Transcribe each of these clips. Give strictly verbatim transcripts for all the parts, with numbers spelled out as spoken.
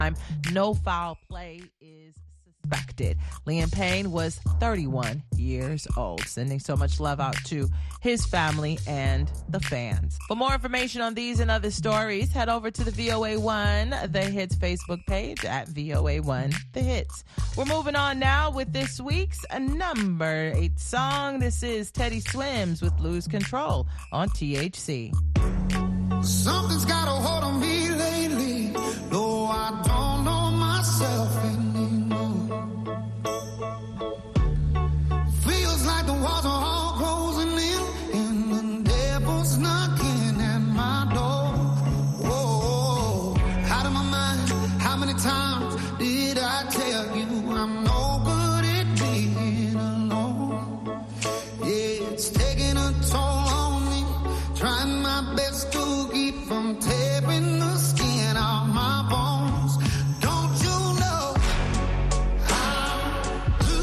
No foul play is suspected. Liam Payne was thirty-one years old, sending so much love out to his family and the fans. For more information on these and other stories, head over to the V O A one The Hits Facebook page at V O A one The Hits. We're moving on now with this week's number eight song. This is Teddy Swims with Lose Control on T H C. Something's got a hold on me lately, though I don't know myself anymore. Feels like the walls are all closing in, and the devil's knocking at my door. Whoa, out of my mind, how many times did I tell you I'm no good at being alone? Yeah, it's taking a toll on me, trying my best to keep from tearing the skin off my bones. Don't you know how to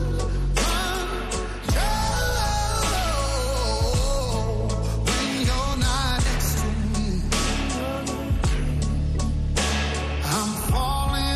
control when you're not next to me? I'm falling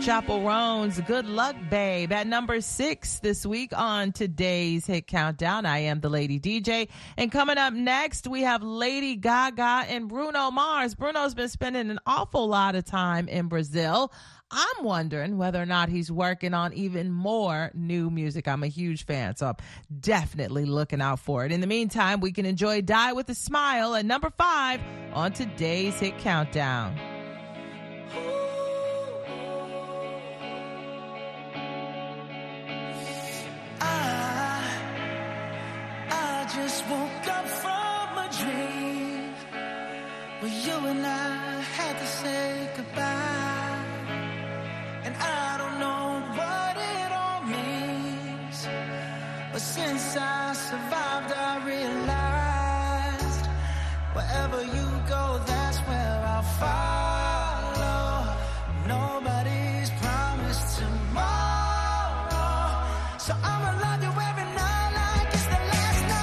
Chapel Roan's Good Luck Babe at number six this week on today's Hit Countdown. I am the Lady D J. And coming up next, we have Lady Gaga and Bruno Mars. Bruno's been spending an awful lot of time in Brazil. I'm wondering whether or not he's working on even more new music. I'm a huge fan, so I'm definitely looking out for it. In the meantime, we can enjoy Die With a Smile at number five on today's Hit Countdown. Just woke up from a dream where you and I had to say goodbye, and I don't know what it all means, but since I survived I realized wherever you go, that's where I'll follow. Nobody's promised tomorrow, so I'ma love you every night like it's the last night.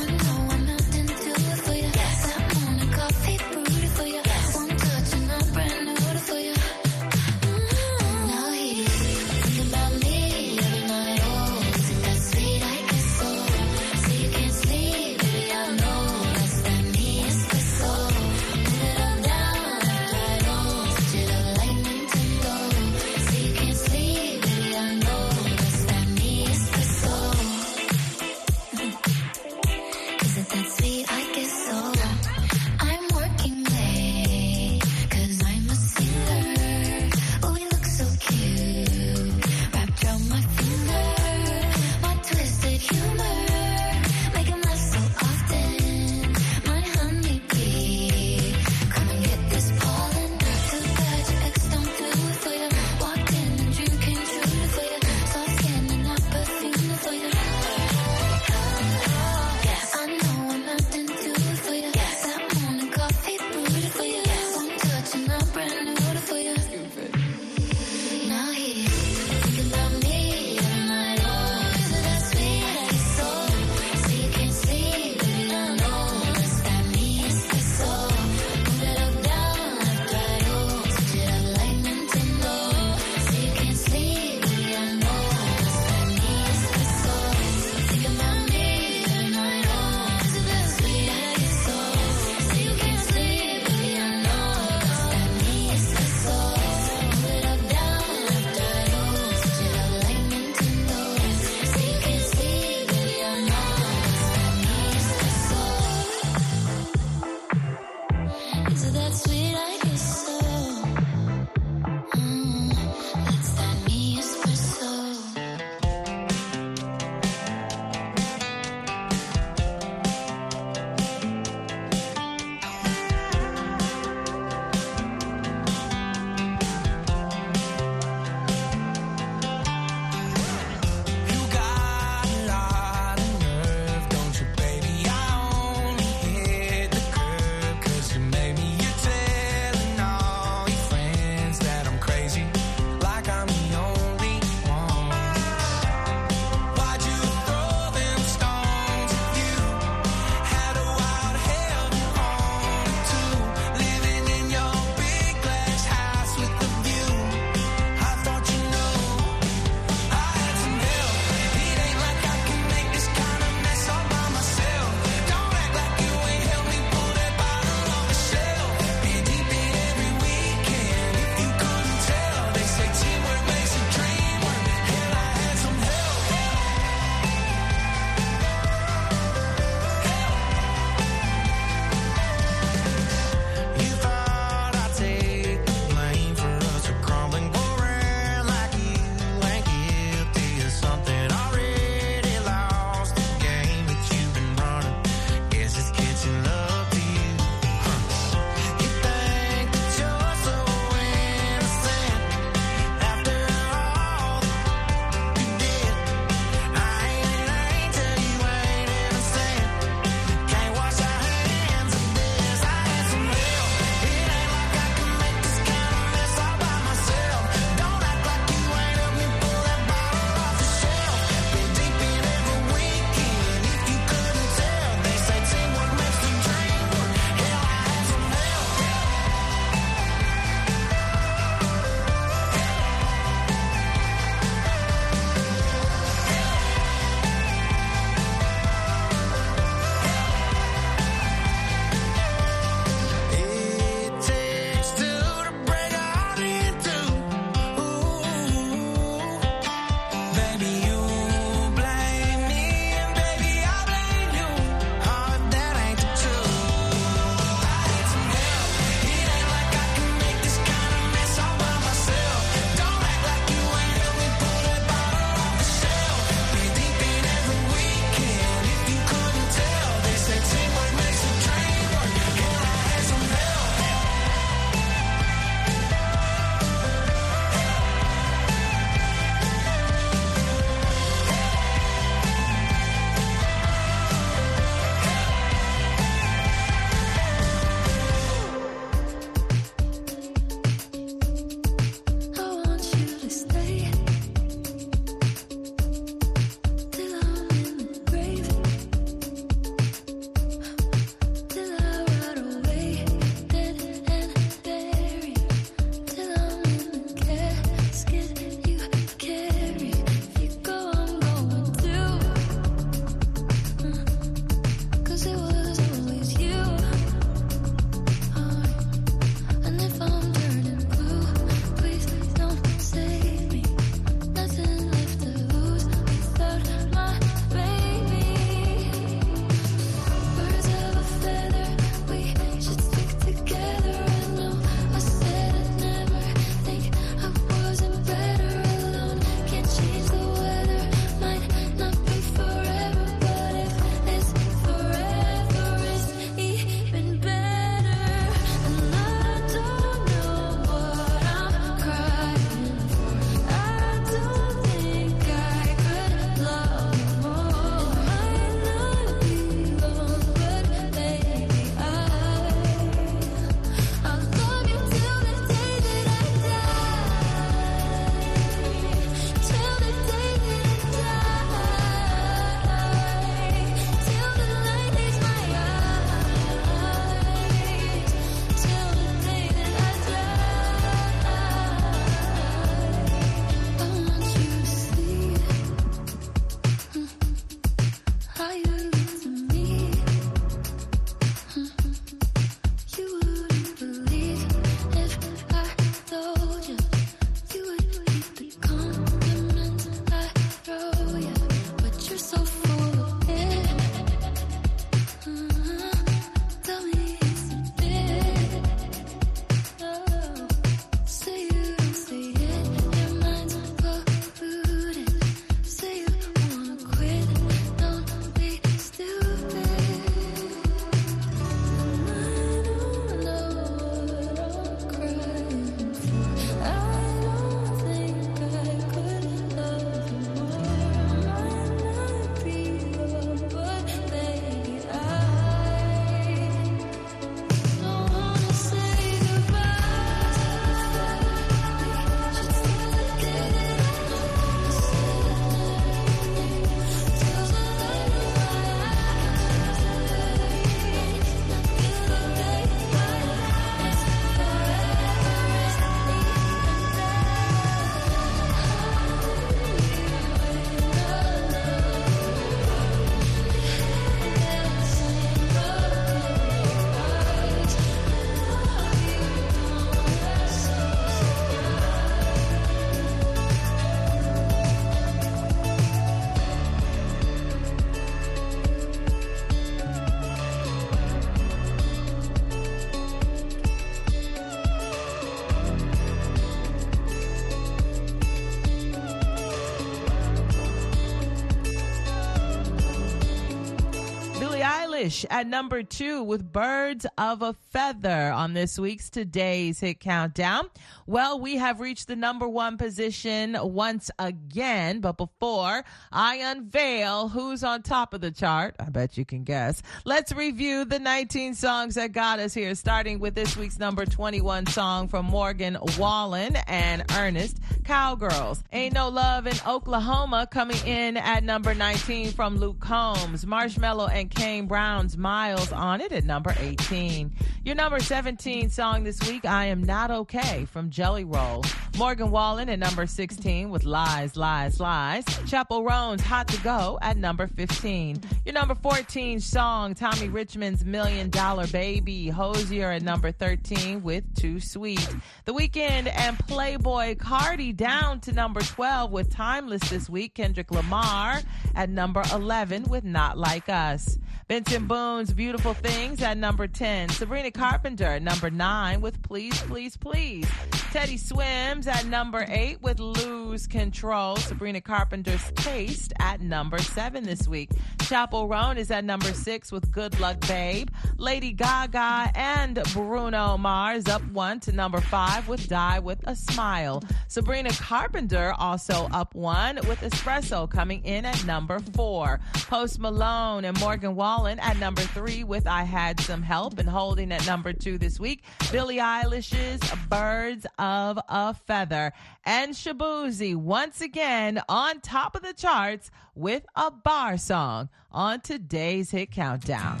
Eilish at number two with Birds of a Feather on this week's Today's Hit Countdown. Well, we have reached the number one position once again, but before I unveil who's on top of the chart, I bet you can guess, let's review the nineteen songs that got us here, starting with this week's number twenty-one song from Morgan Wallen and Ernest, Cowgirls. Ain't No Love in Oklahoma coming in at number nineteen from Luke Combs. Marshmello and Kane Brown's Miles on it at number eighteen. Your number seventeen song this week, I Am Not Okay from Jelly Roll. Morgan Wallen at number sixteen with Lies, Lies, Lies. Chappell Roan's Hot to Go at number fifteen. Your number fourteen song, Tommy Richmond's Million Dollar Baby. Hosier at number thirteen with Too Sweet. The Weeknd and Playboy Cardi down to number twelve with Timeless this week. Kendrick Lamar at number eleven with Not Like Us. Vincent Boone's Beautiful Things at number ten. Sabrina Carpenter at number nine with Please, Please, Please. Teddy Swims at number eight with Lose Control. Sabrina Carpenter's Taste at number seven this week. Chappell Roan is at number six with Good Luck Babe. Lady Gaga and Bruno Mars up one to number five with Die With a Smile. Sabrina Carpenter also up one with Espresso coming in at number four. Post Malone and Morgan Wallen at number three with I Had Some Help, and holding at number two this week, Billie Eilish's Birds of a Feather. And Shaboozey once again on top of the charts with a bar song on Today's Hit Countdown.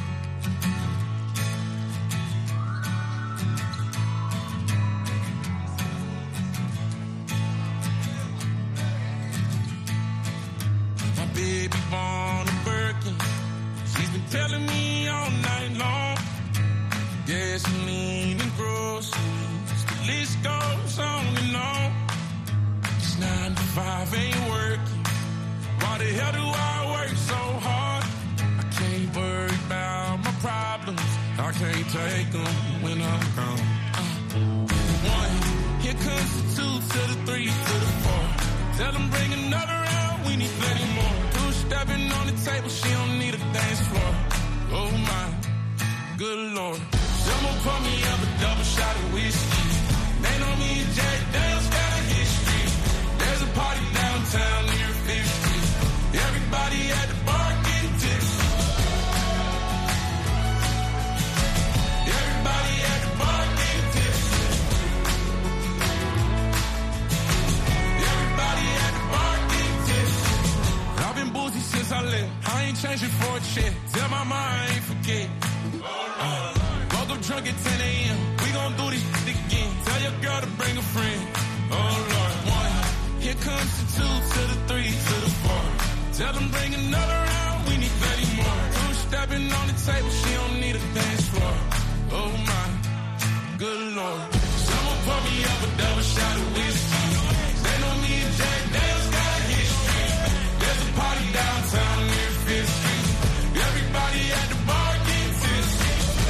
My baby born a Birkin. She's been telling me all night long. Gasoline and groceries, the list goes on and on. This nine to five ain't working. Why the hell do I work so hard? I can't worry about my problems. I can't take them when I'm gone. Uh, one, here comes the two to the three to the four. Tell them bring another round, we need plenty more. Two stepping on the table, she don't need a dance floor. Oh my, good Lord. Someone pour me up a double shot of whiskey. They know me and Jack Daniels got a history. There's a party downtown near Fifth Street. Everybody at the bar getting tipsy. Everybody at the bar getting tipsy. Everybody at the bar getting tipsy. I've been boozy since I left. I ain't changing for a check. Tell my mind I ain't forget. Uh, Drunk at ten a.m. We gon' do this again. Tell your girl to bring a friend. Oh Lord, one. Here comes the two to the three to the four. Tell them bring another round. We need thirty more. Two stepping on the table. She don't need a dance floor. Oh my, good Lord. Someone pour me up a double shot of whiskey. They know me and Jack Daniels got a history. There's a party downtown near Fifth Street. Everybody at the bar getting tipsy.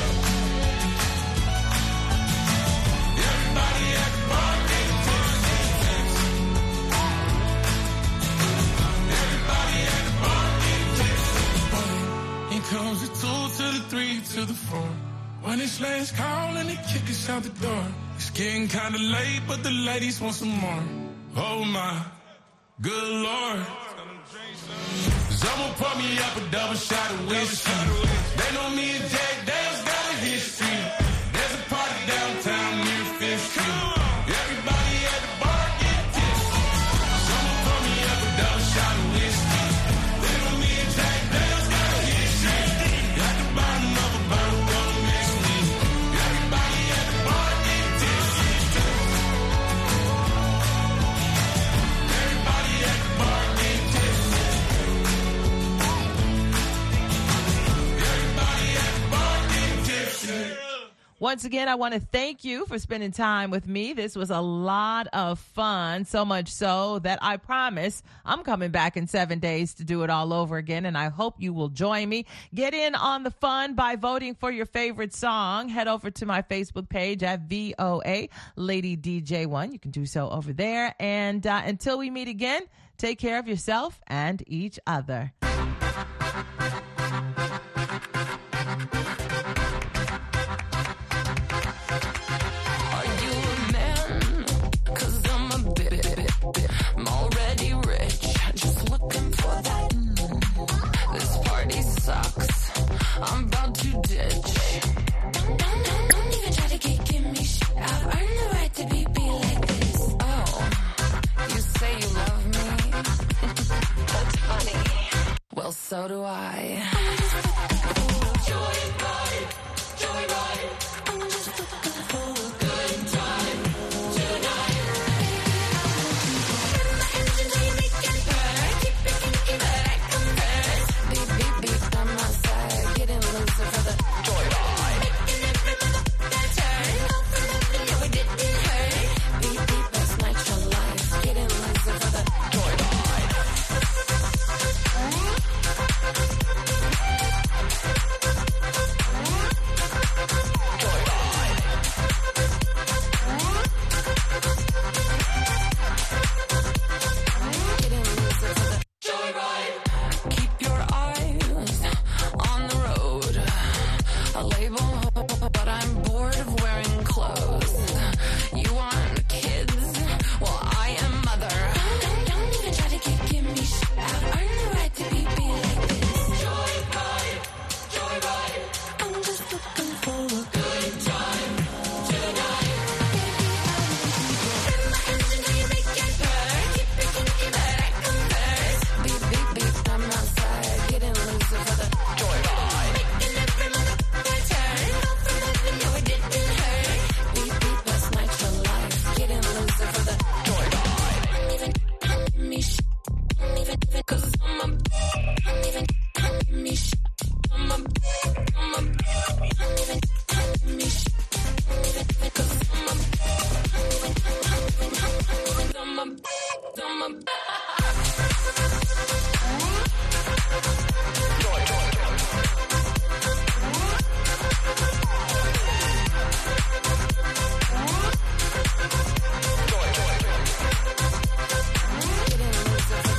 Comes the two to the three to the four. When it's last call and they kick us out the door. It's getting kinda late, but the ladies want some more. Oh my, good Lord. Someone pour me up a double shot of whiskey. They know me and Jack Daniels got a history. There's a party downtown near Fifth Street. Everybody at the bar get tipsy. Someone pour me up a double shot of whiskey. They know me and Jack Daniels got a history. At the bottom of a bottle, don't miss me. Everybody at the bar get tipsy. Everybody at the bar get tipsy. Everybody at the bar get tipsy. Once again, I want to thank you for spending time with me. This was a lot of fun, so much so that I promise I'm coming back in seven days to do it all over again, and I hope you will join me. Get in on the fun by voting for your favorite song. Head over to my Facebook page at V O A Lady D J one. You can do so over there. And uh, until we meet again, take care of yourself and each other. Well, so do I. Joyride, joyride. I'm just looking for a good time tonight. Turn my engine till you make it burn. Keep it kinky, but I come first. Beep, beep, beep, I'm outside. Getting loose for the joyride. Making every motherfucker turn. Go for nothing, no, it didn't hurt. Beep, beep, that's nitro life. Getting loose for the joyride. Keep your eyes on the road. A label, but I'm bored of wearing clothes. You want kids? Well, I am mother. Don't, don't even try to keep giving me shit out. Earn the right to be, be like this. Joyride, joyride. I'm just looking for a good time tonight. Turn my engine till you make it burn. Keep it kinky, but I come first. Beep, beep, beep, I'm outside. Getting loose for the joyride. Making every motherfucker turn. Go for nothing, no, it didn't hurt. Beep, beep, that's nitro life. Getting loose for the joyride. Don't even, don't give me shit. Don't even, even, cause I'm